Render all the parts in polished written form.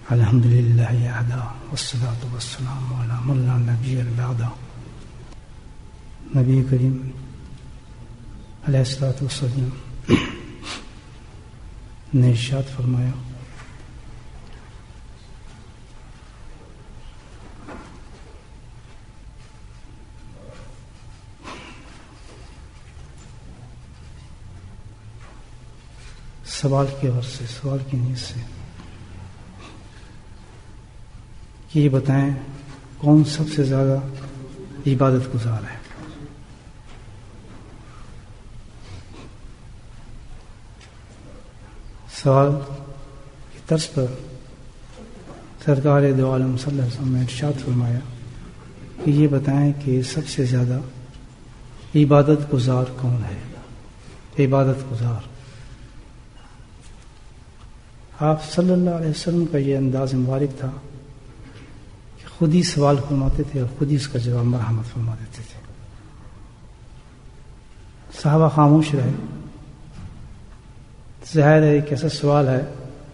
الحمد للہ وحدہ والصلاة والسلام علی من لا نبی بعدہ. نبی کریم علیہ الصلوۃ والسلام نے ارشاد فرمایا سوال کے غرض سے، سوال کی نیت سے کہ یہ بتائیں کون سب سے زیادہ عبادت گزار ہے. سوال کی طرز پر سرکار دو عالم صلی اللہ علیہ وسلم نے ارشاد فرمایا کہ یہ بتائیں کہ سب سے زیادہ عبادت گزار کون ہے. عبادت گزار. آپ صلی اللہ علیہ وسلم کا یہ انداز مبارک تھا کہ خود ہی سوال فرماتے تھے اور خود ہی اس کا جواب مرحمت فرما دیتے تھے. صحابہ خاموش رہے. ظاہر ہے ایک ایسا سوال ہے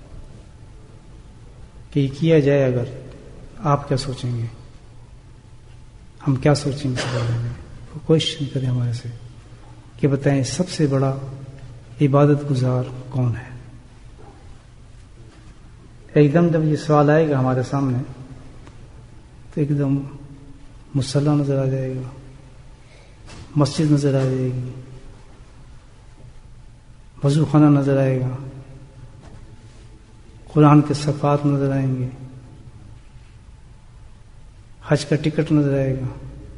کہ یہ کیا جائے اگر آپ کیا سوچیں گے، ہم کیا سوچیں گے اس بارے میں. کوشش کریں ہمارے سے کہ بتائیں سب سے بڑا عبادت گزار کون ہے. ایک دم جب یہ سوال آئے گا ہمارے سامنے تو ایک دم مصلی نظر آ جائے گا، مسجد نظر آ جائے گی، وضو خانہ نظر آئے گا، قرآن کے صفحات نظر آئیں گے، حج کا ٹکٹ نظر آئے گا،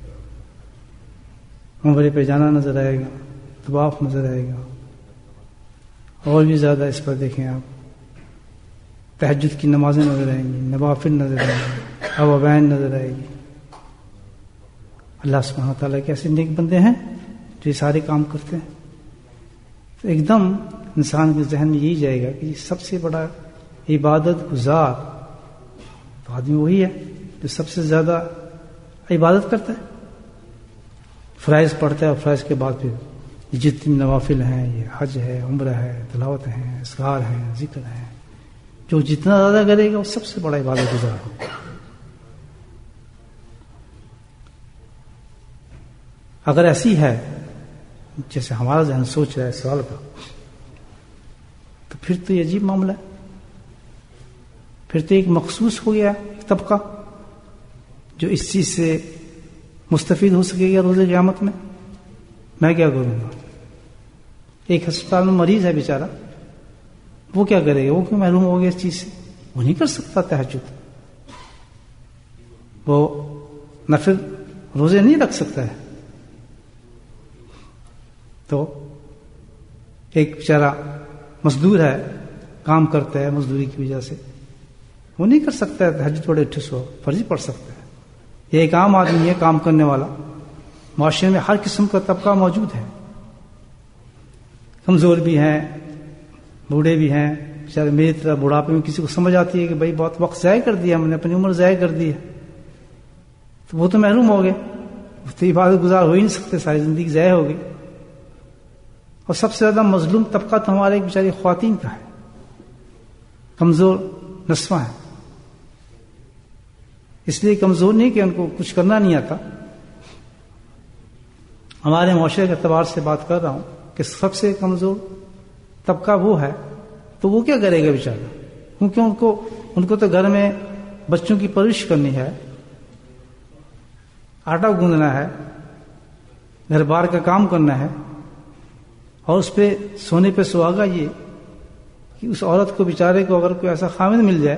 عمرے پہ جانا نظر آئے گا، طواف نظر آئے گا. اور بھی زیادہ اس پر دیکھیں آپ، تہجد کی نمازیں نظر آئیں گی، نوافل نظر آئیں گی، اوابین نظر آئے گی. اللہ سبحانہ تعالیٰ کے ایسے نیک بندے ہیں جو یہ سارے کام کرتے ہیں. تو ایک دم انسان کے ذہن میں یہی جائے گا کہ سب سے بڑا عبادت گزار تو آدمی وہی ہے جو سب سے زیادہ عبادت کرتا ہے، فرائض پڑھتا ہے، اور فرائض کے بعد پھر جتنی نوافل ہیں، یہ حج ہے، عمرہ ہے، تلاوت ہیں، اذکار ہیں، ذکر ہیں، جو جتنا زیادہ کرے گا وہ سب سے بڑا عبادت گزار ہوگا. اگر ایسی ہے جیسے ہمارا ذہن سوچ رہا ہے سوال کا، تو پھر تو یہ عجیب معاملہ ہے. پھر تو ایک مخصوص ہو گیا ایک طبقہ جو اس چیز سے مستفید ہو سکے گا روز قیامت میں. میں کیا کروں گا؟ ایک ہسپتال میں مریض ہے بیچارہ، وہ کیا کرے گا؟ وہ کیوں محروم ہو گیا اس چیز سے؟ وہ نہیں کر سکتا تہجد، وہ نفل روزے نہیں رکھ سکتا ہے. تو ایک بیچارہ مزدور ہے، کام کرتا ہے، مزدوری کی وجہ سے وہ نہیں کر سکتا ہے تہجد پڑھے اٹھے سو، فرضی پڑھ سکتا ہے. یہ ایک عام آدمی ہے کام کرنے والا. معاشرے میں ہر قسم کا طبقہ موجود ہے، کمزور بھی ہیں، بوڑھے بھی ہیں. شاید میری طرح بڑھاپے میں کسی کو سمجھ آتی ہے کہ بھائی بہت وقت ضائع کر دیا ہم نے، اپنی عمر ضائع کر دی ہے، تو وہ تو محروم ہو گئے، وہ تو عبادت گزار ہو ہی نہیں سکتے، ساری زندگی ضائع ہو گئی. اور سب سے زیادہ مظلوم طبقہ تو ہمارے ایک بیچاری خواتین کا ہے، کمزور نسواں ہے. اس لیے کمزور نہیں کہ ان کو کچھ کرنا نہیں آتا. ہمارے معاشرے کے اعتبار سے بات کر رہا ہوں کہ سب سے کمزور طبقہ وہ ہے، تو وہ کیا کرے گا بیچارہ؟ کیونکہ ان کو تو گھر میں بچوں کی پرورش کرنی ہے، آٹا گوندنا ہے، گھر بار کا کام کرنا ہے، اور اس پہ سونے پہ سہاگا یہ کہ اس عورت کو بیچارے کو اگر کوئی ایسا خامد مل جائے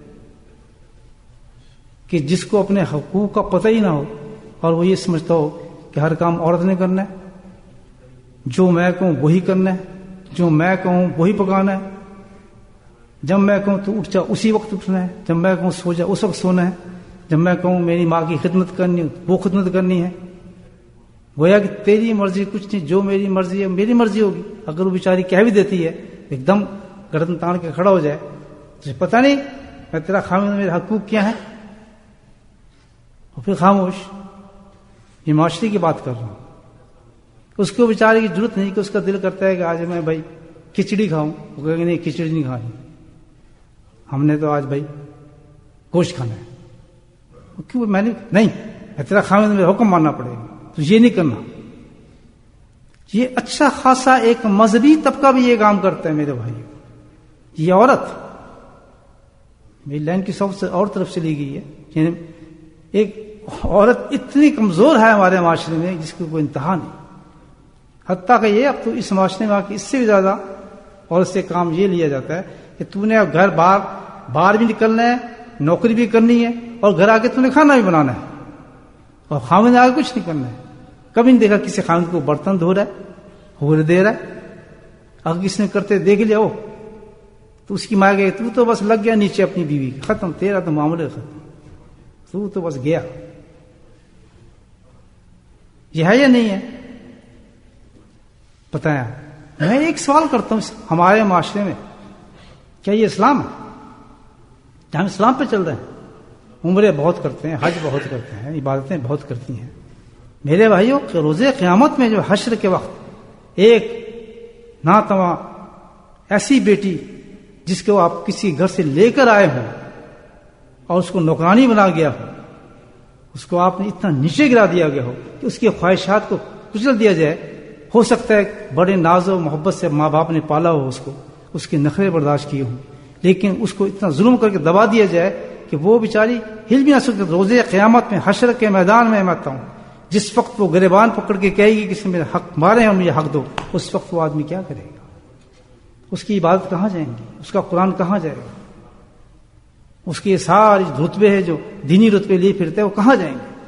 کہ جس کو اپنے حقوق کا پتہ ہی نہ ہو، اور وہ یہ سمجھتا ہو کہ ہر کام عورت نے کرنا ہے، جو میں کہوں وہی کرنا ہے، جو میں کہوں وہی پکانا ہے، جب میں کہوں تو اٹھ جا اسی وقت اٹھنا ہے، جب میں کہوں سو جا اس وقت سونا ہے، جب میں کہوں میری ماں کی خدمت کرنی وہ خدمت کرنی ہے. گویا کہ تیری مرضی کچھ نہیں، جو میری مرضی ہے میری مرضی ہوگی. اگر وہ بیچاری کہہ بھی دیتی ہے ایک دم گردن تان کے کھڑا ہو جائے، تجھے پتہ نہیں میں تیرا خامد، میرے حقوق کیا ہیں، اور پھر خاموش. یہ معاشرے کی بات کر رہا ہوں. اس کو بیچارے کی ضرورت نہیں کہ اس کا دل کرتا ہے کہ آج میں بھائی کھچڑی کھاؤں، وہ کہے گا نہیں کھچڑی نہیں کھانی، ہم نے تو آج بھائی گوشت کھانا ہے. کیوں؟ میں نے نہیں، تیرا خاوند میرا حکم ماننا پڑے گا، تو یہ نہیں کرنا. یہ اچھا خاصا ایک مذہبی طبقہ بھی یہ کام کرتا ہے میرے بھائی. یہ عورت میری لائن کی سب سے اور طرف چلی گئی ہے. یعنی ایک عورت اتنی کمزور ہے ہمارے معاشرے میں جس کی کوئی انتہا نہیں. حتیٰ کہ یہ اب تو اس معاشرے میں اس سے بھی زیادہ عورت سے کام یہ لیا جاتا ہے کہ تو نے اب گھر باہر بھی نکلنا ہے، نوکری بھی کرنی ہے، اور گھر آ کے تو نے کھانا بھی بنانا ہے، اور خاوند نے آگے کچھ نہیں کرنا ہے. کبھی نہیں دیکھا کسی خاوند کو برتن دھو رہا ہے، ہور دے رہا ہے. اگر کسی نے کرتے دیکھ لیا ہو تو اس کی ماں گئی تو بس لگ گیا نیچے اپنی بیوی کے، ختم، تیرا تو معاملہ ختم، تو بس گیا. یہ ہے یا نہیں ہے؟ بتایا. میں ایک سوال کرتا ہوں ہمارے معاشرے میں، کیا یہ اسلام ہے؟ ہم اسلام پہ چل رہے ہیں، عمرے بہت کرتے ہیں، حج بہت کرتے ہیں، عبادتیں بہت کرتی ہیں. میرے بھائیوں، روز قیامت میں جو حشر کے وقت ایک ناتواں ایسی بیٹی جس کو آپ کسی گھر سے لے کر آئے ہوں اور اس کو نوکرانی بنا گیا ہو، اس کو آپ نے اتنا نیچے گرا دیا گیا ہو کہ اس کی خواہشات کو کچل دیا جائے. ہو سکتا ہے بڑے ناز و محبت سے ماں باپ نے پالا ہو اس کو، اس کے نخرے برداشت کیے ہوں، لیکن اس کو اتنا ظلم کر کے دبا دیا جائے کہ وہ بیچاری ہل بھی نہ سکتے. روز قیامت میں حشر کے میدان میں آتا ہوں، جس وقت وہ گریبان پکڑ کے کہے گی کہ میرا حق مارے ہیں اور مجھے حق دو، اس وقت وہ آدمی کیا کرے گا؟ اس کی عبادت کہاں جائیں گی؟ اس کا قرآن کہاں جائے گا؟ اس کے سارے رتبے ہیں جو دینی رتبے لیے پھرتے ہیں وہ کہاں جائیں گے؟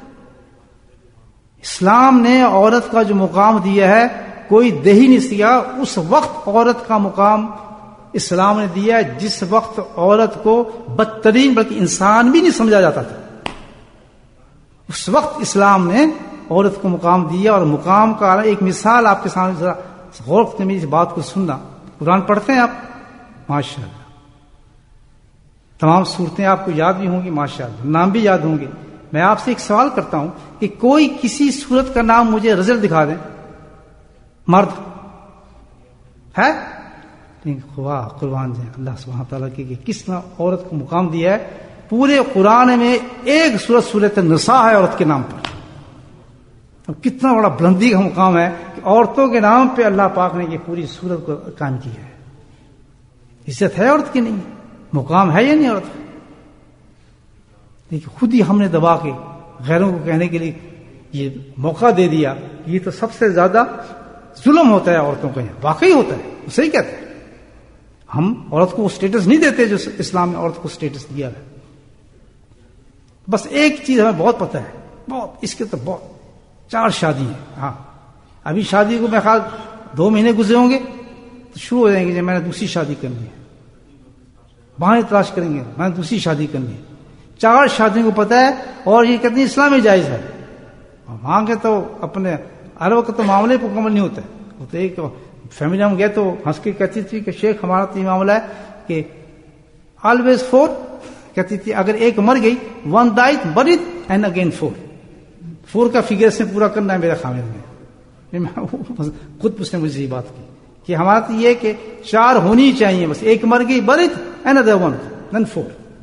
اسلام نے عورت کا جو مقام دیا ہے کوئی دے ہی نہیں دیا. اس وقت عورت کا مقام اسلام نے دیا ہے جس وقت عورت کو بدترین بلکہ انسان بھی نہیں سمجھا جاتا تھا. اس وقت اسلام نے عورت کو مقام دیا. اور مقام کا ایک مثال آپ کے سامنے ذرا غور سے میری اس بات کو سننا. قرآن پڑھتے ہیں آپ؟ ماشاء اللہ. تمام صورتیں آپ کو یاد بھی ہوں گی، ماشاء اللہ، نام بھی یاد ہوں گے. میں آپ سے ایک سوال کرتا ہوں کہ کوئی کسی صورت کا نام مجھے رزلٹ دکھا دیں. مرد ہے؟ خواہ قربان جائیں اللہ سبحانہ تعالیٰ کی کہ کس نے عورت کو مقام دیا ہے. پورے قرآن میں ایک سورت النساء ہے عورت کے نام پر. اب کتنا بڑا بلندی کا مقام ہے کہ عورتوں کے نام پہ اللہ پاک نے یہ پوری سورت کو قائم کیا ہے. عزت ہے عورت کی؟ نہیں. مقام ہے یا نہیں عورت کا؟ لیکن خود ہی ہم نے دبا کے غیروں کو کہنے کے لیے یہ موقع دے دیا. یہ تو سب سے زیادہ ظلم ہوتا ہے عورتوں کا. واقعی ہوتا ہے، وہ صحیح کہتے ہیں. ہم عورت کو وہ اسٹیٹس نہیں دیتے جو اسلام نے عورت کو اسٹیٹس دیا ہے. بس ایک چیز ہمیں بہت پتہ ہے، بہت، اس کے تو بہت 4 شادی ہیں. ہاں ابھی شادی کو میں خیال 2 مہینے گزرے ہوں گے تو شروع ہو جائیں گے کہ میں نے دوسری شادی کرنی ہے. بہانے تلاش کریں گے میں نے دوسری شادی کرنی ہے. 4 شادیوں کو پتہ ہے اور یہ کتنی اسلام میں جائز ہے. وہاں کے تو اپنے عرب کا تو معاملے پر مکمل نہیں ہوتا ہے. وہ تو ایک فیملی ہم گئے تو ہنس کے کہتی تھی کہ شیخ ہمارا تو یہ معاملہ ہے کہ آلویز 4 کہتی تھی اگر ایک مر گئی 1 died buried and again 4 کا فگر سے پورا کرنا ہے میرا خامد میں. خود اس نے مجھے یہ بات کی کہ ہمارا تو یہ کہ 4 ہونی چاہیے، بس ایک مر گئی buried another 1 then 4.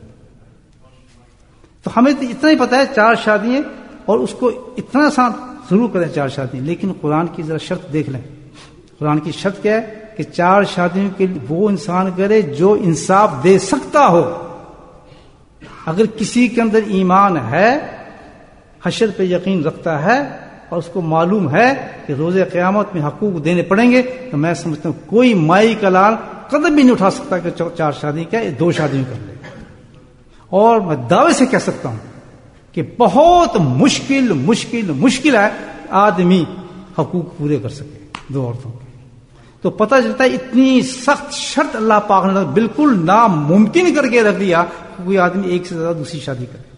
تو ہمیں تو اتنا ہی پتا ہے 4 شادیاں اور اس کو اتنا آسان ضرور کریں 4 شادیاں. لیکن قرآن کی ذرا شرط دیکھ لیں. قرآن کی شرط کیا ہے کہ 4 شادیوں کے وہ انسان کرے جو انصاف دے سکتا ہو. اگر کسی کے اندر ایمان ہے، حشر پہ یقین رکھتا ہے اور اس کو معلوم ہے کہ روز قیامت میں حقوق دینے پڑیں گے، تو میں سمجھتا ہوں کوئی مائی کا لال قدم بھی نہیں اٹھا سکتا کہ 4 شادی کیا 2 شادیوں کر لے. اور میں دعوے سے کہہ سکتا ہوں کہ بہت مشکل ہے آدمی حقوق پورے کر سکے 2 عورتوں کے. تو پتہ چلتا ہے اتنی سخت شرط اللہ پاک نے بالکل ناممکن کر کے رکھ دیا کوئی آدمی ایک سے زیادہ دوسری شادی کرے.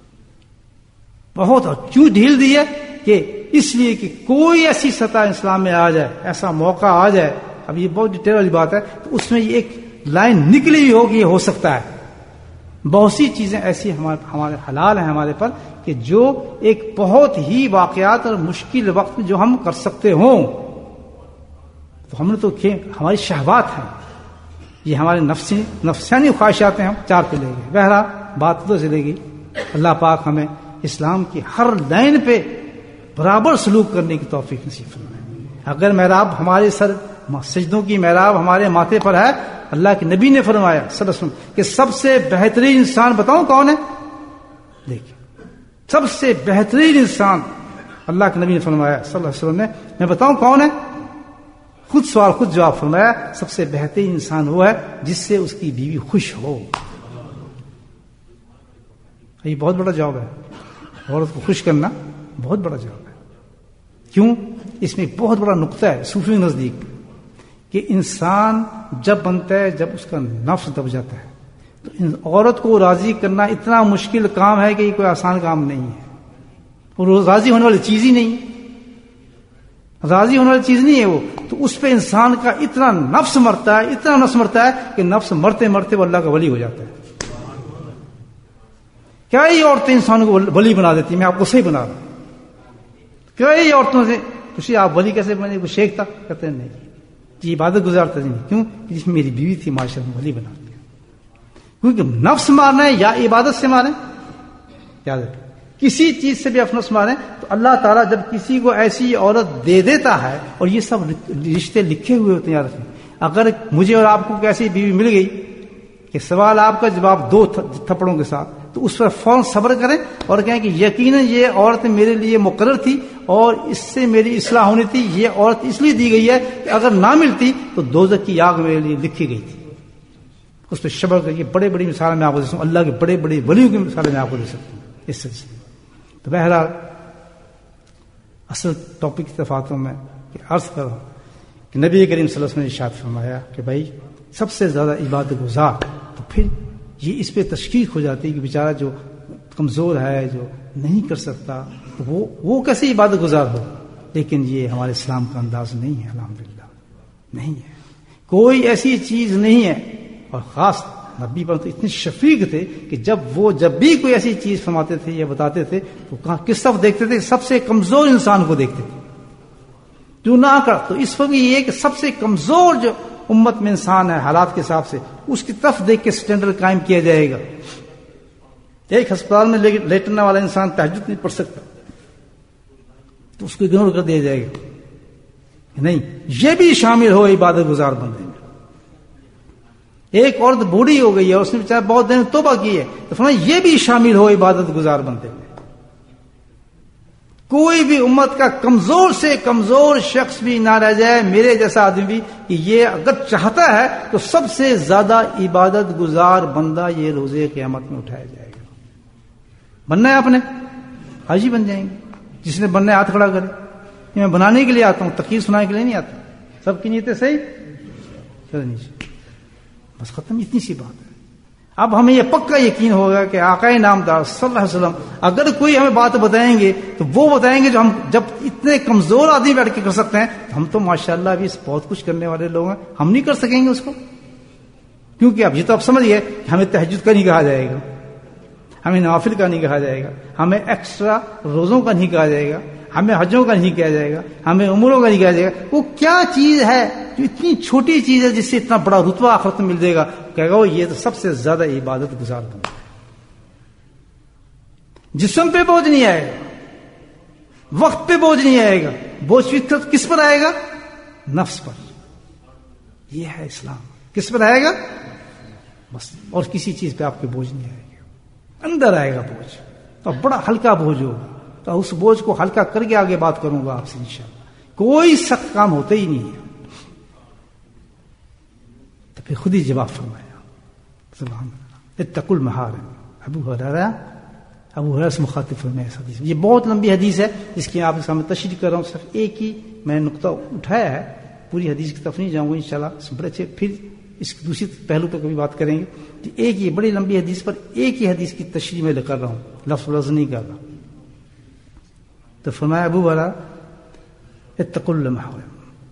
بہت کیوں ڈھیل دی ہے کہ اس لیے کہ کوئی ایسی سطح اسلام میں آ جائے، ایسا موقع آ جائے. اب یہ بہت ڈیٹیل والی بات ہے تو اس میں یہ ایک لائن نکلی ہوئی ہوگی، یہ ہو سکتا ہے. بہت سی چیزیں ایسی ہمارے حلال ہیں ہمارے پر کہ جو ایک بہت ہی واقعات اور مشکل وقت میں جو ہم کر سکتے ہوں. تو ہم نے تو ہماری شہوات ہیں، یہ ہمارے نفسانی خواہشات ہیں، ہم 4 پہ لے گئے. بہرحال بات ادھر چلے گی. اللہ پاک ہمیں اسلام کی ہر لائن پہ برابر سلوک کرنے کی توفیق نصیب فرمائے. اگر محراب ہمارے سر سجدوں کی محراب ہمارے ماتھے پر ہے، اللہ کے نبی نے فرمایا صلی اللہ علیہ وسلم کہ سب سے بہترین انسان بتاؤں کون ہے؟ دیکھیں، سب سے بہترین انسان اللہ کے نبی نے فرمایا صلی اللہ علیہ وسلم نے، میں بتاؤں کون ہے؟ خود سوال خود جواب فرمایا، سب سے بہترین انسان وہ ہے جس سے اس کی بیوی خوش ہو. یہ بہت بڑا جواب ہے. عورت کو خوش کرنا بہت بڑا جواب ہے. کیوں؟ اس میں ایک بہت بڑا نقطہ ہے صوفیوں کے نزدیک کہ انسان جب بنتا ہے، جب اس کا نفس دب جاتا ہے، تو عورت کو راضی کرنا اتنا مشکل کام ہے کہ یہ کوئی آسان کام نہیں ہے. اور راضی ہونے والی چیز ہی نہیں، راضی ہونے والی چیز نہیں ہے وہ. تو اس پہ انسان کا اتنا نفس مرتا ہے، اتنا نفس مرتا ہے کہ نفس مرتے مرتے وہ اللہ کا ولی ہو جاتا ہے. کیا یہ عورتیں انسان کو ولی بنا دیتی ہیں؟ میں آپ کو صحیح بنا رہا ہوں. کیا یہ عورتوں سے پوچھیے آپ ولی کیسے بنے؟ کوئی شیخ تھا؟ کہتے ہیں نہیں جی عبادت گزارتا نہیں. کیوں؟ جس میں میری بیوی تھی معاشرے میں ولی بنا دیا. کیونکہ نفس مارنا ہے یا عبادت سے مارے، یاد رکھیں کسی چیز سے بھی نفس مارے تو اللہ تعالیٰ جب کسی کو ایسی عورت دے دیتا ہے، اور یہ سب رشتے لکھے ہوئے ہوتے ہیں. یاد رکھیں اگر مجھے اور آپ کو ایسی بیوی مل گئی کہ سوال آپ کا جواب 2 تھپڑوں کے ساتھ، تو اس پر فوراً صبر کریں اور کہیں کہ یقیناً یہ عورت میرے لیے مقرر تھی اور اس سے میری اصلاح ہونی تھی. یہ عورت اس لیے دی گئی ہے کہ اگر نہ ملتی تو دوزخ کی آگ میرے لیے لکھی گئی تھی. اس پہ صبر کر. یہ بڑے بڑی مثالیں میں آپ کو دے سکتا ہوں، اللہ کے بڑے بڑے ولیوں کی مثالیں میں آپ کو دے سکتا ہوں اس سلسلے. تو بہرحال اصل ٹاپک کی طرف آتا ہوں میں کہ عرض کر رہا ہوں کہ نبی کریم صلی اللہ علیہ وسلم نے ارشاد فرمایا کہ بھائی سب سے زیادہ عبادت گزار. تو پھر یہ اس پہ تشکیق ہو جاتی ہے کہ بیچارہ جو کمزور ہے، جو نہیں کر سکتا، وہ کیسے عبادت گزار ہو. لیکن یہ ہمارے اسلام کا انداز نہیں ہے، الحمدللہ نہیں ہے. کوئی ایسی چیز نہیں ہے. اور خاص نبی پر تو اتنے شفیق تھے کہ جب بھی کوئی ایسی چیز فرماتے تھے یا بتاتے تھے تو کس طرف دیکھتے تھے؟ سب سے کمزور انسان کو دیکھتے تھے. جو نہ کر تو اس وقت یہ کہ سب سے کمزور جو امت میں انسان ہے حالات کے حساب سے، اس کی طرف دیکھ کے سٹینڈرڈ قائم کیا جائے گا. ایک ہسپتال میں لیٹنے والا انسان تہجد نہیں پڑھ سکتا تو اس کو اگنور کر دیا جائے گا. نہیں، یہ بھی شامل ہو عبادت گزار بندے میں. ایک عورت بوڑھی ہو گئی ہے، اس نے بیچارہ بہت دن توبہ کی ہے، تو فرمایا یہ بھی شامل ہو عبادت گزار بندے میں. کوئی بھی امت کا کمزور سے کمزور شخص بھی نہ رہ جائے، میرے جیسا آدمی بھی، کہ یہ اگر چاہتا ہے تو سب سے زیادہ عبادت گزار بندہ یہ روزے قیامت میں اٹھایا جائے گا. بننا ہے آپ نے، حاجی بن جائیں گے. جس نے بننا ہے ہاتھ کھڑا کرے. میں بنانے کے لیے آتا ہوں، تقریر سنانے کے لیے نہیں آتا. سب کی نیتیں صحیح چلو نیچے بس ختم. اتنی سی بات ہے. اب ہمیں یہ پکا یقین ہوگا کہ آقا نامدار صلی اللہ علیہ وسلم اگر کوئی ہمیں بات بتائیں گے تو وہ بتائیں گے جو ہم جب اتنے کمزور آدمی بیٹھ کے کر سکتے ہیں. ہم تو ماشاءاللہ ابھی بہت کچھ کرنے والے لوگ ہیں، ہم نہیں کر سکیں گے اس کو. کیونکہ اب یہ تو آپ سمجھیے کہ ہمیں تہجد کا نہیں کہا جائے گا، ہمیں نوافل کا نہیں کہا جائے گا، ہمیں ایکسٹرا روزوں کا نہیں کہا جائے گا، ہمیں حجوں کا نہیں کہا جائے گا، ہمیں عمروں کا نہیں کہا جائے گا. وہ کیا چیز ہے جو اتنی چھوٹی چیز ہے جس سے اتنا بڑا رتبہ آخرت میں مل جائے گا؟ کہے گا وہ یہ تو سب سے زیادہ عبادت گزار بندہ. جسم پہ بوجھ نہیں آئے گا، وقت پہ بوجھ نہیں آئے گا. بوجھ کس پر آئے گا؟ نفس پر. یہ ہے اسلام. کس پر آئے گا؟ بس. اور کسی چیز پہ آپ کے بوجھ نہیں آئے گا. اندر آئے گا بوجھ، تو بڑا ہلکا بوجھ ہوگا. تو اس بوجھ کو ہلکا کر کے آگے بات کروں گا آپ سے انشاءاللہ. کوئی سخت کام ہوتا ہی نہیں ہے. تو پھر خود ہی جواب فرمایا سبحان اللہ اتقوا المحارم. ابو ہریرہ سے مخاطب فرمایا اس حدیث. یہ بہت لمبی حدیث ہے جس کی آپ کے سامنے تشریح کر رہا ہوں. صرف ایک ہی میں نقطہ اٹھایا ہے، پوری حدیث کی طرف نہیں جاؤں گا انشاءاللہ. بڑے اچھے پھر اس دوسری پہلو پہ کبھی بات کریں گے. ایک ہی بڑی لمبی حدیث پر ایک ہی حدیث کی تشریح میں کر رہا ہوں، لفظ لفظ نہیں کر رہا. تو فرمایا ابو ہریرہ اتقوا المحارم.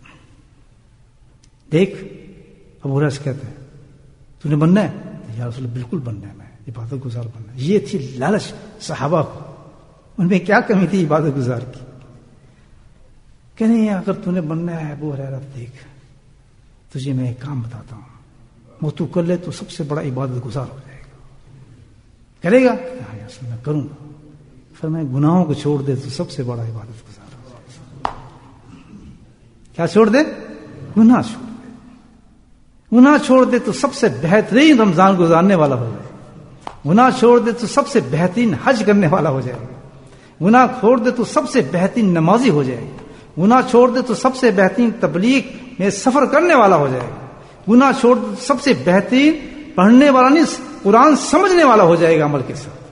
دیکھ ابو ہریرہ سے کہتے ہیں تو نے بننا ہے؟ یا رسول اللہ بالکل بننا ہے، میں عبادت گزار بننا ہے. یہ تھی لالچ صحابہ کو. ان میں کیا کمی تھی عبادت گزار کی؟ کہ نہیں اگر تو نے بننا ہے ابو ہریرہ دیکھ تجھے میں ایک کام بتاتا ہوں، وہ تو کر لے تو سب سے بڑا عبادت گزار ہو جائے گا. کرے گا؟ ہاں یا رسول اللہ میں کروں گا. فرمایا گناہوں کو چھوڑ دے تو سب سے بڑا عبادت گزار ہو جائے. کیا چھوڑ دے؟ گناہ چھوڑ دے. گناہ چھوڑ دے تو سب سے بہترین رمضان گزارنے والا ہو جائے. گناہ چھوڑ دے تو سب سے بہترین حج کرنے والا ہو جائے. گناہ چھوڑ دے تو سب سے بہترین نمازی ہو جائے. گناہ چھوڑ دے تو سب سے بہترین تبلیغ میں سفر کرنے والا ہو جائے. گناہ چھوڑ دے تو سب سے بہترین پڑھنے والا نہیں قرآن سمجھنے والا ہو جائے گا عمل کے ساتھ.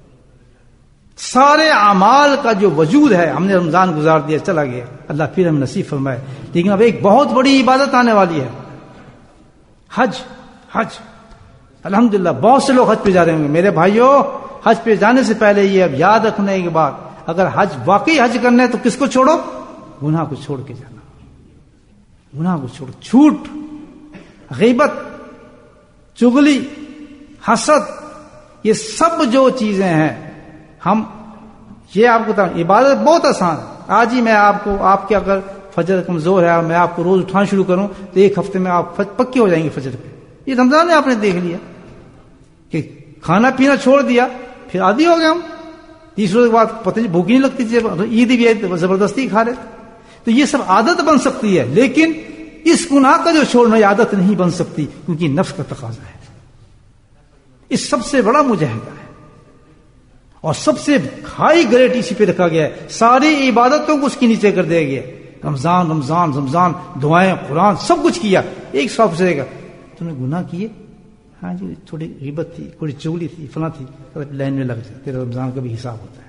سارے اعمال کا جو وجود ہے ہم نے رمضان گزار دیا چلا گیا, اللہ پھر ہم نصیب فرمائے. لیکن اب ایک بہت بڑی عبادت آنے والی ہے, حج. حج الحمدللہ بہت سے لوگ حج پہ جا رہے ہوں گے. میرے بھائیوں, حج پہ جانے سے پہلے یہ اب یاد رکھنے کی بات, اگر حج واقعی حج کرنا ہے تو کس کو چھوڑو؟ گناہ کو چھوڑ کے جانا. گناہ کو چھوڑ. جھوٹ, غیبت, چغلی, حسد, یہ سب جو چیزیں ہیں ہم یہ آپ کو بتاؤں, عبادت بہت آسان ہے. آج ہی میں آپ کو, آپ کے اگر فجر کمزور ہے اور میں آپ کو روز اٹھانا شروع کروں تو ایک ہفتے میں آپ پکے ہو جائیں گے فجر پہ. یہ رمضان میں آپ نے دیکھ لیا کہ کھانا پینا چھوڑ دیا پھر عادی ہو گئے ہم. 30 روز کے بعد پتہ نہیں بھوک نہیں لگتی تھی, عید بھی ہے زبردستی کھا رہے. تو یہ سب عادت بن سکتی ہے, لیکن اس گناہ کا جو چھوڑنا یہ عادت نہیں بن سکتی, کیونکہ نفس کا تقاضا ہے. اس سب سے بڑا مجاہدہ ہے اور سب سے ہائی گریڈ اسی پہ رکھا گیا ہے. ساری عبادتوں کو اس کے نیچے کر دیا گیا. رمضان رمضان رمضان, دعائیں, قرآن, سب کچھ کیا. ایک سوال پوچھے گا تم نے گناہ کیے؟ ہاں جی تھوڑی غیبت تھی, تھوڑی چغلی تھی, فلاں تھی. لائن میں لگ جائے, تیرا رمضان کا بھی حساب ہوتا ہے.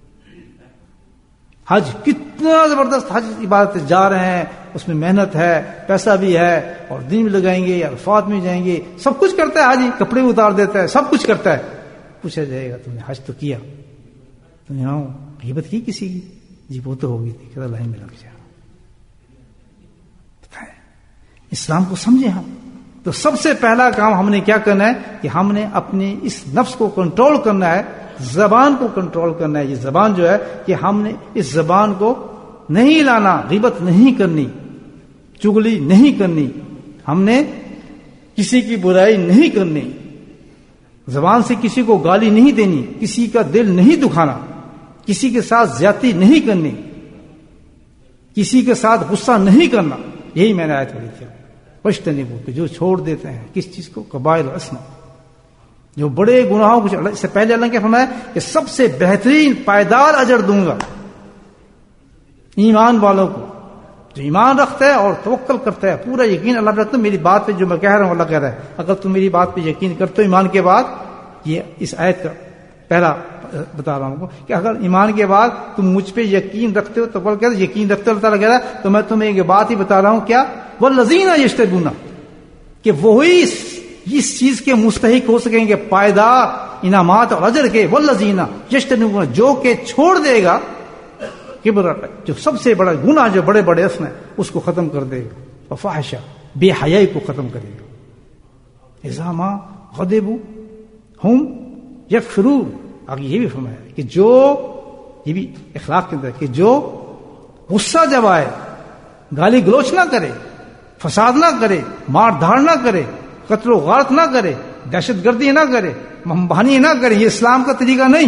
حج کتنا زبردست حج عبادت جا رہے ہیں, اس میں محنت ہے, پیسہ بھی ہے, اور دن بھی لگائیں گے, عرفات میں جائیں گے, سب کچھ کرتا ہے. حاجی کپڑے اتار دیتا ہے, سب کچھ کرتا ہے. پوچھا جائے گا تم نے حج تو کیا, تم نے غیبت کی کسی کی؟ جی وہ تو ہوگی تھی. کہتا لائن میں لگ جائے. اسلام کو سمجھے ہم تو سب سے پہلا کام ہم نے کیا کرنا ہے کہ ہم نے اپنے اس نفس کو کنٹرول کرنا ہے, زبان کو کنٹرول کرنا ہے. یہ زبان جو ہے کہ ہم نے اس زبان کو نہیں لانا, غیبت نہیں کرنی, چغلی نہیں کرنی, ہم نے کسی کی برائی نہیں کرنی, زبان سے کسی کو گالی نہیں دینی, کسی کا دل نہیں دکھانا, کسی کے ساتھ زیادتی نہیں کرنی, کسی کے ساتھ غصہ نہیں کرنا. یہی میں نے آیت پڑھی تھی. وَاجْتَنِبُوا کہ جو چھوڑ دیتے ہیں کس چیز کو؟ قبائل اسما, جو بڑے گناہوں کو. اس سے پہلے اللہ نے فرمایا کہ سب سے بہترین پائیدار اجر دوں گا ایمان والوں کو, جو ایمان رکھتا ہے اور توکل کرتا ہے, پورا یقین اللہ پہ رکھتا ہے. میری بات پہ جو میں کہہ رہا ہوں اللہ کہہ رہا ہے, اگر تم میری بات پہ یقین کرتے ہو ایمان کے بعد, یہ اس آیت کا پہلا بتا رہا ہوں کہ اگر ایمان کے بعد تم مجھ پہ یقین رکھتے ہو تو بول کہتے یقین رکھتے ہو اللہ تعالیٰ کہہ رہا ہے, تو میں تمہیں ایک بات ہی بتا رہا ہوں, کیا؟ والذین یجتنبون, کہ وہی اس چیز کے مستحق ہو سکیں گے پائیدار انعامات اور اجر کے. والذین یجتنبون, جو کہ چھوڑ دے گا کبر, جو سب سے بڑا گناہ جو بڑے بڑے اسم ہے اس کو ختم کر دے گا, وفاحشہ, بے حیائی کو ختم کرے گا. اذا ما غضبوا ہم یغفرون, آگے یہ بھی فرمایا کہ جو, یہ بھی اخلاق کے اندر, کہ جو غصہ جب آئے گالی گلوچ نہ کرے, فساد نہ کرے, مار دھاڑ نہ کرے, قتل و غارت نہ کرے, دہشت گردی نہ کرے, ممبانی نہ کرے. یہ اسلام کا طریقہ نہیں.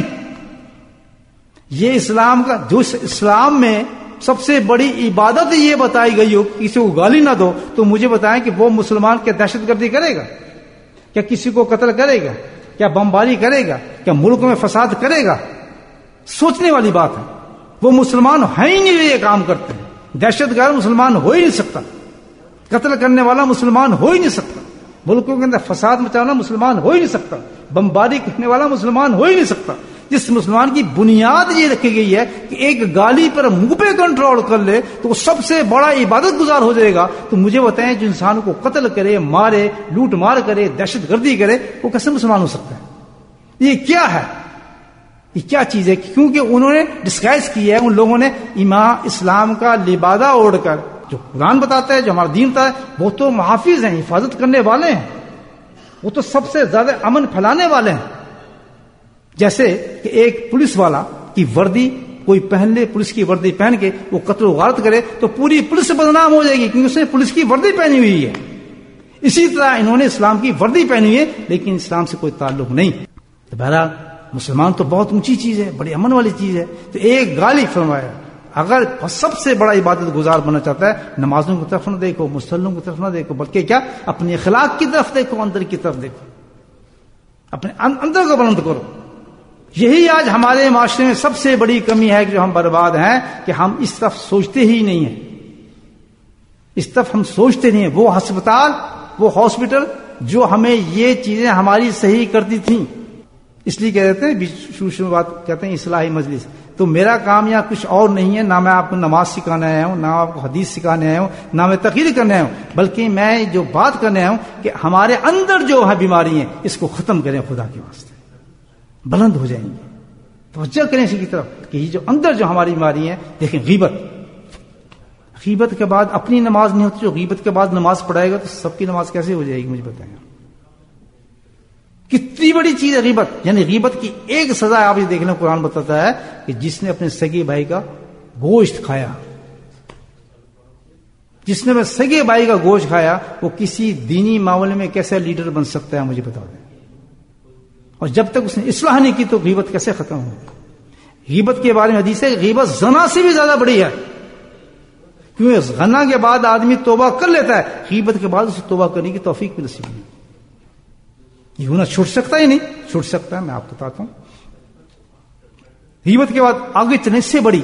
یہ اسلام کا, جو اسلام میں سب سے بڑی عبادت یہ بتائی گئی ہو کسی کو گالی نہ دو, تو مجھے بتائیں کہ وہ مسلمان کیا دہشت گردی کرے گا؟ کیا کسی کو قتل کرے گا؟ کیا بمباری کرے گا؟ کیا ملک میں فساد کرے گا؟ سوچنے والی بات ہے. وہ مسلمان ہیں ہی نہیں, یہ کام کرتے ہیں. دہشت گرد مسلمان ہو ہی نہیں سکتا, قتل کرنے والا مسلمان ہو ہی نہیں سکتا, ملکوں کے اندر فساد مچانا مسلمان ہو ہی نہیں سکتا, بمباری کرنے والا مسلمان ہو ہی نہیں سکتا. جس مسلمان کی بنیاد یہ رکھی گئی ہے کہ ایک گالی پر منہ پہ کنٹرول کر لے تو وہ سب سے بڑا عبادت گزار ہو جائے گا. تو مجھے بتائیں جو انسان کو قتل کرے, مارے, لوٹ مار کرے, دہشت گردی کرے, وہ کیسے مسلمان ہو سکتا ہے؟ یہ کیا ہے؟ یہ کیا چیز ہے؟ کیونکہ انہوں نے ڈسگائز کی ہے, ان لوگوں نے اسلام کا لبادہ اوڑھ کر, جو قرآن بتاتا ہے, جو ہمارا دین بتاتا ہے, وہ تو محافظ ہیں, حفاظت کرنے والے ہیں, وہ تو سب سے زیادہ امن پھیلانے والے ہیں. جیسے کہ ایک پولیس والا کی وردی کوئی پہن لے, پولیس کی وردی پہن کے وہ قتل و غارت کرے تو پوری پولیس بدنام ہو جائے گی, کیونکہ اس نے پولیس کی وردی پہنی ہوئی ہے. اسی طرح انہوں نے اسلام کی وردی پہنی ہے لیکن اسلام سے کوئی تعلق نہیں. تو بہرحال مسلمان تو بہت اونچی چیز ہے، بڑی امن والی چیز ہے. تو ایک غالب فرمایا اگر سب سے بڑا عبادت گزار بننا چاہتا ہے، نمازوں کی طرف نہ دیکھو، مصلوں کی طرف نہ دیکھو، بلکہ کیا اپنے اخلاق کی طرف دیکھو، اندر کی طرف دیکھو، اپنے اندر کو بلند کرو. یہی آج ہمارے معاشرے میں سب سے بڑی کمی ہے کہ جو ہم برباد ہیں کہ ہم اس طرف سوچتے ہی نہیں ہیں، اس طرف ہم سوچتے نہیں ہیں. وہ ہسپتال، وہ ہاسپٹل جو ہمیں یہ چیزیں ہماری صحیح کرتی تھیں، اس لیے کہتے ہیں شروع میں بات کہتے ہیں اصلاحی مجلس. تو میرا کام یہاں کچھ اور نہیں ہے، نہ میں آپ کو نماز سکھانے آیا ہوں، نہ آپ کو حدیث سکھانے آیا ہوں، نہ میں تقریر کرنے آیا ہوں، بلکہ میں جو بات کرنے آیا ہوں کہ ہمارے اندر جو ہے بیماری ہیں اس کو ختم کریں خدا کے واسطے. بلند ہو جائیں گے، توجہ کریں اسی کی طرف کہ یہ جو اندر جو ہماری بیماری ہیں. دیکھیں غیبت کے بعد اپنی نماز نہیں ہوتی، جو غیبت کے بعد نماز پڑھائے گا تو سب کی نماز کیسے ہو جائے گی؟ مجھے بتائیں. کتنی بڑی چیز ہے غیبت. یعنی غیبت کی ایک سزا آپ یہ دیکھنا قرآن بتاتا ہے کہ جس نے اپنے سگے بھائی کا گوشت کھایا، جس نے اپنے سگے بھائی کا گوشت کھایا وہ کسی دینی معاملے میں کیسا لیڈر بن سکتا ہے؟ مجھے بتا دیں. اور جب تک اس نے اصلاح نہیں کی تو غیبت کیسے ختم ہوگی؟ غیبت کے بارے میں حدیث ہے کہ غیبت زنا سے بھی زیادہ بڑی ہے، کیونکہ زنا کے بعد آدمی توبہ کر لیتا ہے، غیبت کے بعد اسے توبہ کرنے کی توفیق بھی نصیب نہیں. یہ گناہ چھوٹ سکتا ہی نہیں. چھوٹ سکتا ہے، میں آپ کو بتاتا ہوں. غیبت کے بعد آگے چلنے سے بڑی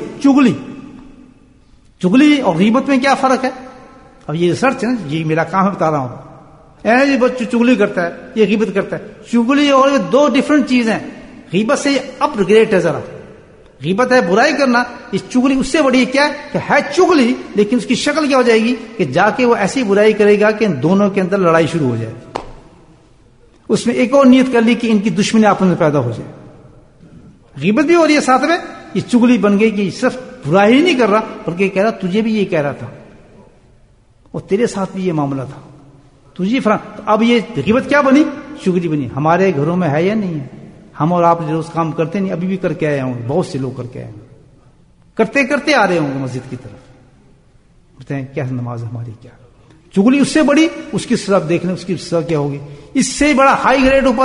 چگلی اور غیبت میں کیا فرق ہے؟ اب یہ ریسرچ ہے، یہ میرا کام ہے، بتا رہا ہوں. یہ بچہ چگلی کرتا ہے، یہ غیبت کرتا ہے. چگلی اور دو ڈفرنٹ چیزیں. غیبت سے اپ گریڈ ہے ذرا. غیبت ہے برائی کرنا، اس چگلی اس سے بڑی کیا ہے کہ ہے چگلی، لیکن اس کی شکل کیا ہو جائے گی کہ جا کے وہ ایسی برائی کرے گا کہ ان دونوں کے اندر لڑائی شروع ہو جائے. اس میں ایک اور نیت کر لی کہ ان کی دشمنی آپس میں پیدا ہو جائے. غیبت بھی ہو رہی ہے ساتھ میں، یہ چگلی بن گئی کہ صرف برائی ہی نہیں کر رہا بلکہ کہہ رہا تجھے بھی یہ کہہ رہا تھا اور تیرے ساتھ بھی یہ معاملہ تھا، تجھے تو اب یہ غیبت کیا بنی؟ چگلی بنی. ہمارے گھروں میں ہے یا نہیں ہے؟ ہم اور آپ روز کام کرتے نہیں، ابھی بھی کر کے آئے ہوں گے، بہت سے لوگ کر کے آئے ہوں گے، کرتے آ رہے ہوں گے مسجد کی طرف. بتائیں کیا نماز ہماری کیا؟ چگلی اس سے بڑی، اس کی سزا دیکھنے، اس کی سزا کیا ہوگی؟ اس سے بڑا ہائی گریڈ اوپر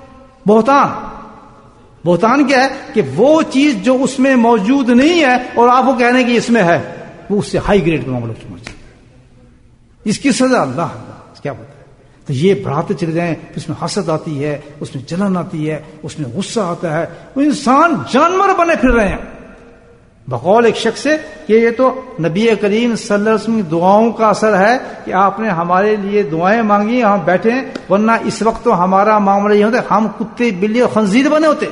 بہتان کیا ہے کہ وہ چیز جو اس میں موجود نہیں ہے اور آپ کو کہنے کہ اس میں ہے، وہ اس سے ہائی گریڈ کا معاملہ سمجھتے ہیں. اس کی سزا اللہ کیا بتا ہے. تو یہ بڑھاتے چلے جائیں، اس میں حسد آتی ہے، اس میں جلن آتی ہے، اس میں غصہ آتا ہے. وہ انسان جانور بنے پھر رہے ہیں. بقول ایک شخص سے کہ یہ تو نبی کریم صلی اللہ علیہ وسلم کی دعاؤں کا اثر ہے کہ آپ نے ہمارے لیے دعائیں مانگی، ہم بیٹھے ہیں، ورنہ اس وقت تو ہمارا معاملہ یہ ہوتا ہے ہم کتے بلی اور خنزیر بنے ہوتے.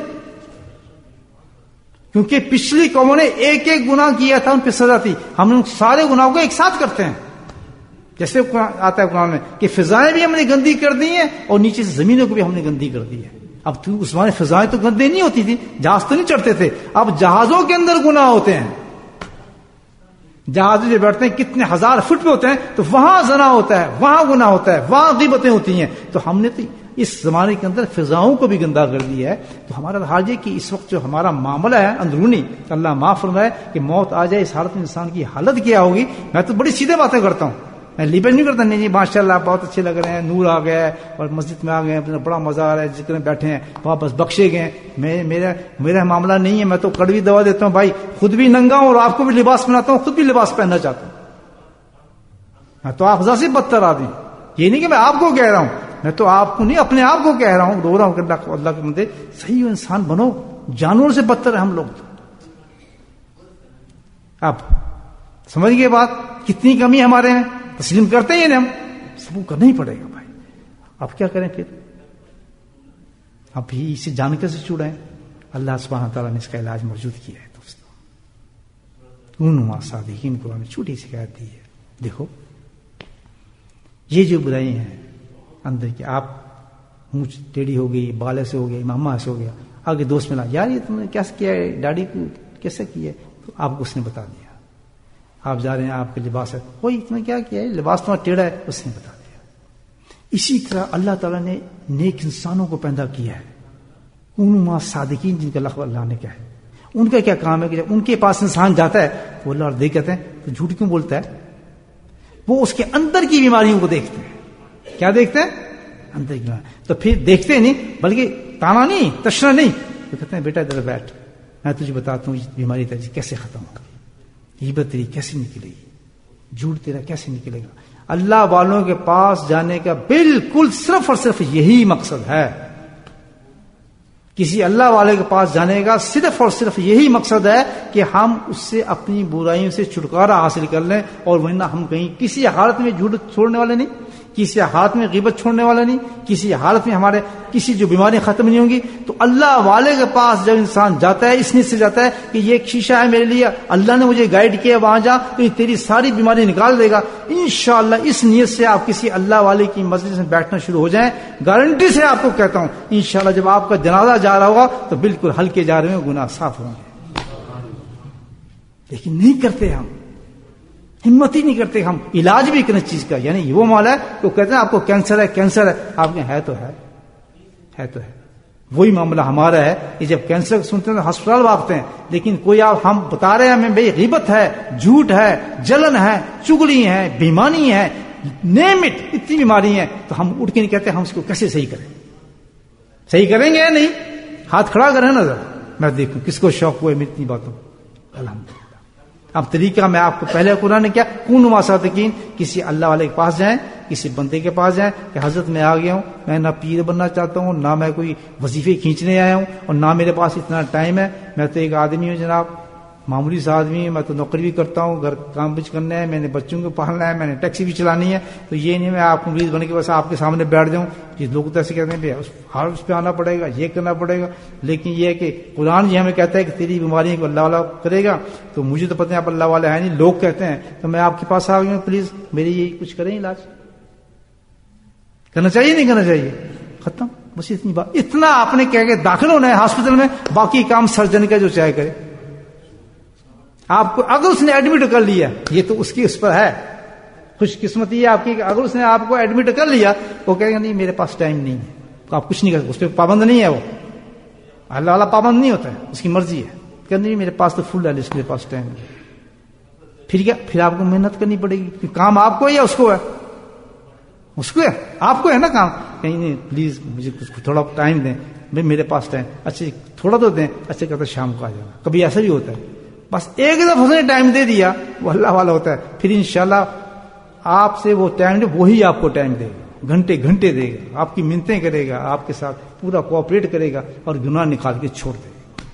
کیونکہ پچھلی قوموں نے ایک ایک گناہ کیا تھا، ان پہ سزا تھی. ہم ان سارے گناہوں کو ایک ساتھ کرتے ہیں. جیسے آتا ہے قرآن میں کہ فضائیں بھی ہم نے گندی کر دی ہیں اور نیچے سے زمینوں کو بھی ہم نے گندی کر دی ہے. اب تو اس زمانے فضائیں تو گندی نہیں ہوتی تھی، جہاز تو نہیں چڑھتے تھے، اب جہازوں کے اندر گناہ ہوتے ہیں. جہاز جو بیٹھتے ہیں کتنے ہزار فٹ پہ ہوتے ہیں، تو وہاں زنا ہوتا ہے، وہاں گناہ ہوتا ہے، وہاں غیبتیں ہوتی ہیں. تو ہم نے تو اس زمانے کے اندر فضاؤں کو بھی گندا کر دیا ہے. تو ہمارا حال یہ کہ اس وقت جو ہمارا معاملہ ہے اندرونی، اللہ معاف فرمائے کہ موت آ جائے، اس حالت میں انسان کی حالت کیا ہوگی. میں تو بڑی سیدھے باتیں کرتا ہوں، میں لیبل نہیں کرتا. نہیں جی ماشاء اللہ بہت اچھے لگ رہے ہیں، نور آ گیا ہے اور مسجد میں آ گئے ہیں، بڑا مزہ آ رہا ہے، جتنے بیٹھے ہیں واپس بخشے گئے. میرا معاملہ نہیں ہے. میں تو کڑوی دوا دیتا ہوں بھائی، خود بھی ننگا ہوں اور آپ کو بھی لباس پہناتا ہوں، خود بھی لباس پہننا چاہتا ہوں. میں تو افضل سے بدتر آدمی. یہ نہیں کہ میں آپ کو کہہ رہا ہوں، میں تو آپ کو نہیں اپنے آپ کو کہہ رہا ہوں، رو رہا ہوں کہ اللہ کے بندے صحیح انسان بنو. جانور سے بدتر ہے ہم لوگ. اب سمجھ گئے بات، کتنی کمی ہمارے میں. تسلیم کرتے ہیں ہم، سب کو کرنا ہی پڑے گا بھائی. اب کیا کریں پھر؟ اب بھی اسے جان کے سے چھوڑائیں. اللہ سبحانہ تعالیٰ نے اس کا علاج موجود کیا ہے دوستوں. کونوا صادقین کو ہمیں چھوٹی سی ہدایت دی ہے. دیکھو یہ جو برائی ہیں اندر کی، آپ مونچھ ٹیڑھی ہو گئی، بالے سے ہو گئی، ماما سے ہو گیا، آگے دوست ملا، یار یہ تم نے کیسے کیا ہے، ڈیڈی کو کیسے کیا ہے، تو آپ کو اس نے بتا دیا. آپ جا رہے ہیں، آپ کے لباس ہے، وہی تم نے کیا کیا ہے، لباس تمہارا ٹیڑھا ہے، اس نے بتا دیا. اسی طرح اللہ تعالیٰ نے نیک انسانوں کو پیدا کیا ہے. کونوا صادقین جن کا لقب اللہ نے کیا ہے، ان کا کیا کام ہے کہ جب ان کے پاس انسان جاتا ہے تو اللہ اور دیکھ کہتے ہیں تو جھوٹ کیوں بولتا ہے. وہ اس کے اندر کی بیماریوں کو دیکھتے ہیں. کیا دیکھتے ہیں؟ اندر کی بیماری. تو پھر دیکھتے نہیں بلکہ تانا نہیں، تشنا نہیں. تو کہتے ہیں بیٹا ادھر بیٹھ، میں تجھے بتاتا ہوں بیماری تیری کیسے ختم ہوگی، غیبت تیری کیسے نکلے گی، جھوٹ تیرا کیسے نکلے گا. اللہ والوں کے پاس جانے کا بالکل صرف اور صرف یہی مقصد ہے. کسی اللہ والے کے پاس جانے کا صرف اور صرف یہی مقصد ہے کہ ہم اس سے اپنی برائیوں سے چھٹکارا حاصل کر لیں. اور ورنہ ہم کہیں کسی حالت میں جھوٹ چھوڑنے والے نہیں، کسی حالت میں غیبت چھوڑنے والے نہیں، کسی حالت میں ہمارے کسی جو بیماریاں ختم نہیں ہوں گی. تو اللہ والے کے پاس جب انسان جاتا ہے اس نیت سے جاتا ہے کہ یہ ایک شیشہ ہے میرے لیے، اللہ نے مجھے گائیڈ کیا وہاں جا تو یہ تیری ساری بیماری نکال دے گا انشاءاللہ. اس نیت سے آپ کسی اللہ والے کی مجلس میں بیٹھنا شروع ہو جائیں، گارنٹی سے آپ کو کہتا ہوں انشاءاللہ جب آپ کا جنازہ جا رہا ہوگا تو بالکل ہلکے جا رہے ہوں، گناہ صاف ہوں گے. لیکن نہیں کرتے، ہم ہمت ہی نہیں کرتے. ہم علاج بھی کرنے چیز کا، یعنی وہ مولا ہے تو کہتے ہیں آپ کو کینسر ہے، کینسر ہے، آپ کے ہے تو ہے تو ہے. وہی معاملہ ہمارا ہے کہ جب کینسر سنتے ہیں تو ہسپتال بھاگتے ہیں، لیکن کوئی آپ ہم بتا رہے ہیں ہمیں بھائی غیبت ہے، جھوٹ ہے، جلن ہے، چگلی ہے، بےایمانی ہے، نیم اٹ، اتنی بیماری ہیں، تو ہم اٹھ کے نہیں کہتے ہم اس کو کیسے صحیح کریں. صحیح کریں گے یا نہیں؟ ہاتھ کھڑا کریں نا ذرا، میں دیکھوں کس کو شوق ہوا ہے اتنی باتوں. الحمدللہ. اب طریقہ میں آپ کو پہلے قرآن نے کیا، کونوا مع الصادقین، کسی اللہ والے کے پاس جائیں، کسی بندے کے پاس جائیں کہ حضرت میں آ گیا ہوں، میں نہ پیر بننا چاہتا ہوں، نہ میں کوئی وظیفے کھینچنے آیا ہوں، اور نہ میرے پاس اتنا ٹائم ہے. میں تو ایک آدمی ہوں جناب، معمولی سا آدمی ہوں، میں تو نوکری بھی کرتا ہوں، گھر کام بھی کرنا ہے، میں نے بچوں کو پالنا ہے، میں نے ٹیکسی بھی چلانی ہے. تو یہ نہیں میں آپ کو مریض بنے کے بس آپ کے سامنے بیٹھ جاؤں. یہ لوگ تو ایسے کہتے ہیں ہر اس پہ آنا پڑے گا، یہ کرنا پڑے گا. لیکن یہ ہے کہ قرآن یہ ہمیں کہتا ہے کہ تیری بیماریوں کو اللہ والا کرے گا. تو مجھے تو پتہ ہے آپ اللہ والے ہیں نہیں، لوگ کہتے ہیں. تو میں آپ کے پاس آ گیا ہوں، پلیز میری یہ کچھ کریں، علاج کرنا چاہیے نہیں کرنا چاہیے، ختم. بس اتنی بات، اتنا آپ نے کہہ کے داخل ہونا ہے ہاسپٹل میں، باقی کام سرجن کا جو چاہے کرے. آپ کو اگر اس نے ایڈمٹ کر لیا، یہ تو اس کی اس پر ہے، خوش قسمتی ہے آپ کی کہ اگر اس نے آپ کو ایڈمٹ کر لیا، وہ کہے گا نہیں میرے پاس ٹائم نہیں ہے، تو آپ کچھ نہیں کر، اس پہ پابند نہیں ہے. وہ اللہ والا پابند نہیں ہوتا ہے، اس کی مرضی ہے کہ نہیں میرے پاس تو فل ہے لسٹ، میرے پاس ٹائم ہے. پھر کیا، پھر آپ کو محنت کرنی پڑے گی کہ کام آپ کو ہے یا اس کو ہے؟ اس کو ہے، آپ کو ہے نا کام. کہیں نہیں پلیز مجھے تھوڑا ٹائم دیں، بھائی میرے پاس ٹائم، اچھا تھوڑا تو دیں، اچھا کہتے شام کو آ جانا. کبھی ایسا بھی ہوتا ہے، بس ایک دفعہ اس نے ٹائم دے دیا، وہ اللہ والا ہوتا ہے. پھر انشاءاللہ آپ سے وہ ٹائم دے، وہی آپ کو ٹائم دے گا، گھنٹے گھنٹے دے گا، آپ کی منتیں کرے گا، آپ کے ساتھ پورا کوآپریٹ کرے گا اور گناہ نکال کے چھوڑ دے گا.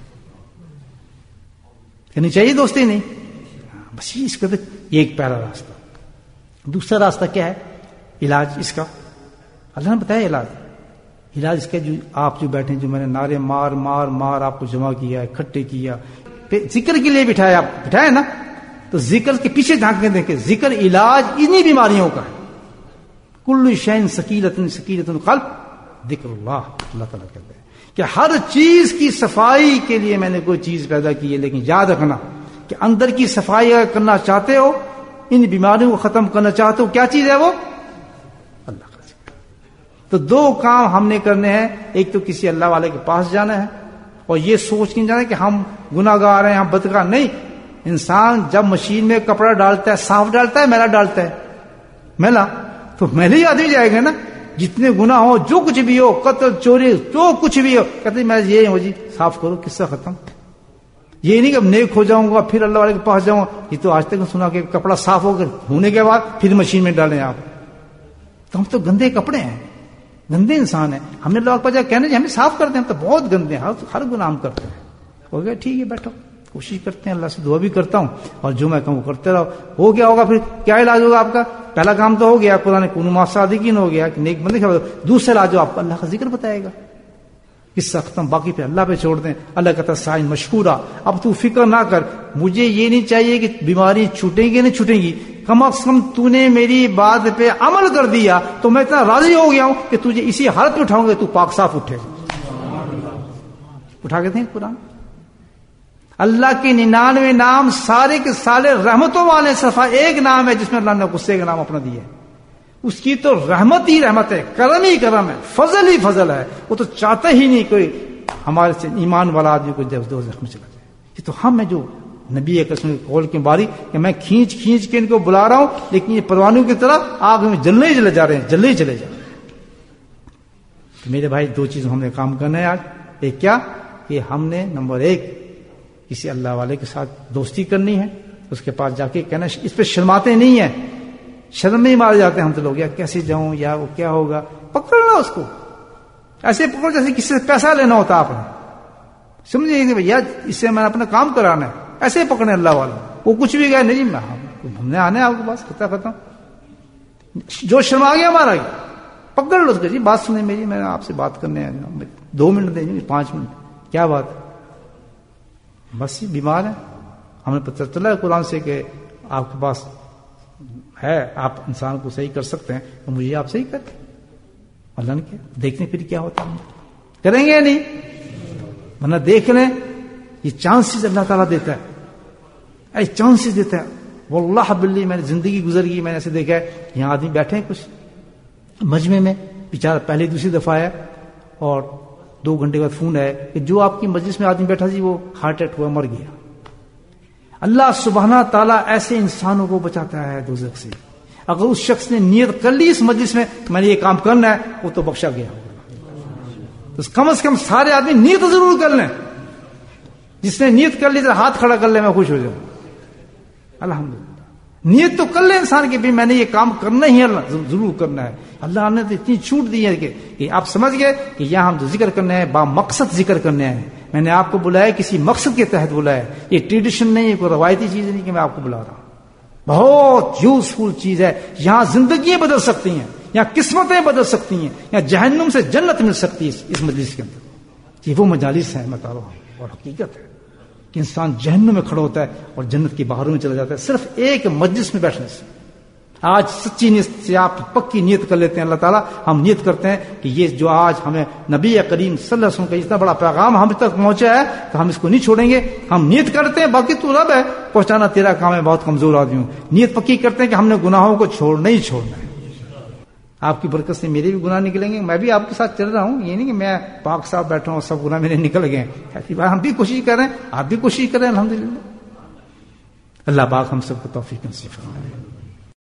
کہنی چاہیے دوستی نہیں، بس اس کا یہ ایک پہلا راستہ. دوسرا راستہ کیا ہے علاج اس کا؟ اللہ نے بتایا علاج اس کا. جو آپ جو بیٹھے، جو میں نے نعرے مار مار مار آپ کو جمع کیا، اکٹھے کیا، ذکر کے لیے بٹھایا، آپ بٹھایا نا، تو ذکر کے پیچھے جھانک کے دیکھیں، ذکر علاج انہی بیماریوں کا ہے. کل شیء ثقیلۃ ثقیلۃ القلب ذکر اللہ. اللہ تعالیٰ کہتے ہیں کہ ہر چیز کی صفائی کے لیے میں نے کوئی چیز پیدا کی ہے، لیکن یاد رکھنا کہ اندر کی صفائی اگر کرنا چاہتے ہو، ان بیماریوں کو ختم کرنا چاہتے ہو، کیا چیز ہے وہ؟ اللہ کا ذکر. تو دو کام ہم نے کرنے ہیں، ایک تو کسی اللہ والے کے پاس جانا ہے، اور یہ سوچ کے جانا کہ ہم گناہ گار ہیں، ہم بدکار نہیں. انسان جب مشین میں کپڑا ڈالتا ہے، صاف ڈالتا ہے میلا ڈالتا ہے؟ میلا تو میلے ہی آدمی جائے گا نا. جتنے گناہ ہو، جو کچھ بھی ہو، قتل چوری جو کچھ بھی ہو، کہتے میں یہ ہوں جی صاف کرو، قصہ ختم. یہ نہیں کہ نیک ہو جاؤں گا پھر اللہ والے کے پاس جاؤں گا. یہ تو آج تک سنا کہ کپڑا صاف ہو کر ہونے کے بعد پھر مشین میں ڈالیں آپ. تو ہم تو گندے کپڑے ہیں، گندے انسان ہیں. ہم نے لوگ پہ کہنے ہمیں صاف کرتے ہیں، ہم تو بہت گندے ہیں، ہر گناہ ہم کرتے ہیں. ہو گیا ٹھیک ہے، بیٹھو، کوشش کرتے ہیں، اللہ سے دعا بھی کرتا ہوں، اور جو میں کہوں وہ کرتے رہو. ہو گیا ہوگا پھر کیا علاج ہوگا آپ کا؟ پہلا کام تو ہو گیا، قرآن کونوا مع الصادقین ہو گیا کہ نیک بندے. دوسرا علاج جو آپ کو اللہ کا ذکر بتائے گا، قصہ ختم. باقی پہ اللہ پہ چھوڑ دیں. اللہ کہتا ہے سائن مشکورہ، اب تو فکر نہ کر، مجھے یہ نہیں چاہیے کہ بیماری چھوٹیں گی نہیں چھوٹیں گی، کم از کم تو نے میری بات پہ عمل کر دیا تو میں اتنا راضی ہو گیا ہوں کہ تجھے اسی حالت میں اٹھاؤں گا تو پاک صاف اٹھے. اٹھا کے دیکھ قرآن. اللہ کے 99 نام سارے کے سارے رحمتوں والے، صفا ایک نام ہے جس میں اللہ نے غصے کا نام اپنا دیا ہے. اس کی تو رحمت ہی رحمت ہے، کرم ہی کرم ہے، فضل ہی فضل ہے. وہ تو چاہتا ہی نہیں کوئی ہمارے سے ایمان والا آدمی کو جب دو زخم چلا جائے. یہ تو ہم ہیں جو نبی قسم کے قول کی باری کہ میں کھینچ کھینچ کے ان کو بلا رہا ہوں، لیکن یہ پروانوں کی طرح آگ میں جلنے ہی چلے جا رہے ہیں، جلنے ہی چلے جا رہے ہیں. میرے بھائی دو چیزوں ہم نے کام کرنا ہے آج. ایک کیا کہ ہم نے نمبر 1 کسی اللہ والے کے ساتھ دوستی کرنی ہے, اس کے پاس جا کے کہنا, اس پہ شرماتے نہیں ہیں, شرم میں ہی مارے جاتے ہیں ہم تو لوگ, یا کیسے جاؤں یا وہ کیا ہوگا. پکڑنا اس کو, ایسے پکڑو جیسے کسی سے پیسہ لینا ہوتا آپ نے, سمجھے کہ بھیا اس سے میں نے اپنا کام کرانا ہے, ایسے ہی پکڑے اللہ والا. وہ کچھ بھی گئے نہیں ہم نے آنا ہے آپ کے پاس, ختم. جو شرما گیا ہمارا گیا, پکڑ لو اس کو, جی بات سنیں میری, میں آپ سے بات کرنے آیا, 2 منٹ دیں, 5 منٹ, کیا بات, بس بیمار ہے. ہمیں پتہ چلا ہے قرآن سے کہ آپ کے پاس ہے, آپ انسان کو صحیح کر سکتے ہیں, تو مجھے آپ صحیح کرتے. اللہ نے کیا دیکھنے پھر کیا ہوتا ہے, کریں گے یا نہیں, ورنہ دیکھ لیں. یہ چانسز اللہ تعالیٰ دیتا ہے, ایسے چانسز دیتا ہے. واللہ باللہ میں نے زندگی گزر گئی, میں نے ایسے دیکھا ہے, یہاں آدمی بیٹھے ہیں کچھ مجمع میں, بیچارہ پہلی دوسری دفعہ آیا اور 2 گھنٹے بعد فون آیا کہ جو آپ کی مجلس میں آدمی بیٹھا جی وہ ہارٹ اٹیک ہوا, مر گیا. اللہ سبحانہ تعالیٰ ایسے انسانوں کو بچاتا ہے دوزخ سے. اگر اس شخص نے نیت کر لی اس مجلس میں نے یہ کام کرنا ہے, وہ تو بخشا گیا ہوگا. تو کم از کم سارے آدمی نیت ضرور کر لیں. جس نے نیت کر لی تو ہاتھ کھڑا کر لے, میں خوش ہو جاؤں. الحمدللہ نیت تو کر لے انسان کہ بھی میں نے یہ کام کرنا ہی اللہ ضرور کرنا ہے. اللہ نے تو اتنی چھوٹ دی ہے کہ آپ سمجھ گئے کہ یہاں ہم جو ذکر کرنے ہیں با مقصد ذکر کرنے ہیں. میں نے آپ کو بلایا کسی مقصد کے تحت بلایا, یہ ٹریڈیشن نہیں ہے, کوئی روایتی چیز نہیں کہ میں آپ کو بلا رہا ہوں. بہت یوزفل چیز ہے. یہاں زندگیاں بدل سکتی ہیں, یہاں قسمتیں بدل سکتی ہیں, یہاں جہنم سے جنت مل سکتی ہے اس مجلس کے اندر. یہ وہ مجالس ہیں میں بتا رہا ہوں, اور حقیقت ہے کہ انسان جہنم میں کھڑا ہوتا ہے اور جنت کی باہروں میں چلا جاتا ہے صرف ایک مجلس میں بیٹھنے سے. آج سچی نیت سے آپ پکی نیت کر لیتے ہیں. اللہ تعالیٰ ہم نیت کرتے ہیں کہ یہ جو آج ہمیں نبی کریم صلی اللہ علیہ وسلم کا اتنا بڑا پیغام ہم تک پہنچا ہے تو ہم اس کو نہیں چھوڑیں گے. ہم نیت کرتے ہیں, باقی تو رب ہے, پہنچانا تیرا کام ہے, بہت کمزور آدمی ہوں. نیت پکی کرتے ہیں کہ ہم نے گناہوں کو چھوڑنا ہی چھوڑنا ہے. آپ کی برکت سے میرے بھی گناہ نکلیں گے, میں بھی آپ کے ساتھ چل رہا ہوں. یہ نہیں کہ میں پاک صاحب بیٹھا ہوں سب گناہ میرے نکل گئے. ہم بھی کوشش کر رہے ہیں, آپ بھی کوشش کریں. الحمدللہ اللہ پاک ہم سب کو توفیق نصیب فرمائے.